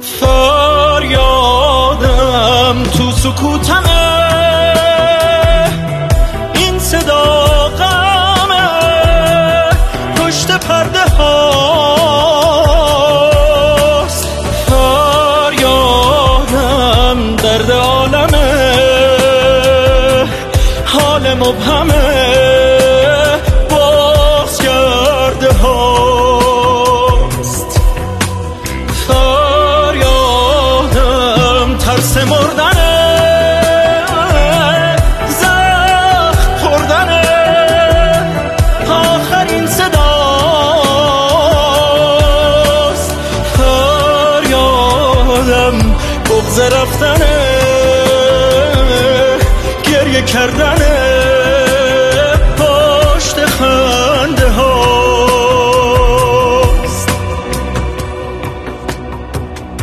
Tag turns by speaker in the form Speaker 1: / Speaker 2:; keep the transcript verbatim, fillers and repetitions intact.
Speaker 1: فریادم تو سکوتمه، این صدا غمه پشت پرده هاست. فریادم درد عالمه، حال مبهمه باز کرده هاست. فریادم ترس مردنه، زخم خوردنه، آخرین صداست. فریادم بغض رفتنه، گریه کردنه،